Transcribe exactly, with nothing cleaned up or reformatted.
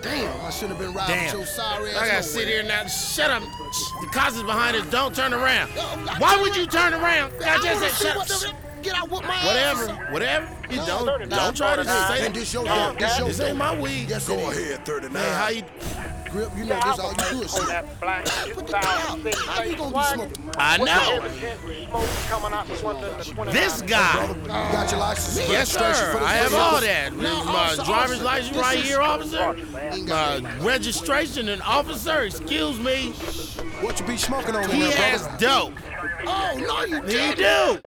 Damn, I shouldn't have been riding Damn. with your sorry ass. I gotta sit here now. Shut up. The cops is behind us. Don't turn around. Why would you turn around? I just said shut up. Get out with my Whatever, ass. whatever. You No, don't, thirty-nine, don't try to say And this your no, dog. This your this ain't dog. my weed. Yes, Go it is. ahead, thirty-nine. Hey, how you? Grip, you know this all you do is on shit. that black Put the cow. How you gonna be smoking? I know. Smoke coming out the window in the twenty-nine. This guy. You got your license? Yes, registration for sir. the I have first all officer? that. No, This is my officer, driver's officer. license This right is- here, officer. Ain't got My registration and officer, excuse me. What you be smoking on in He there, has brother? dope. Oh, no, you He didn't. do.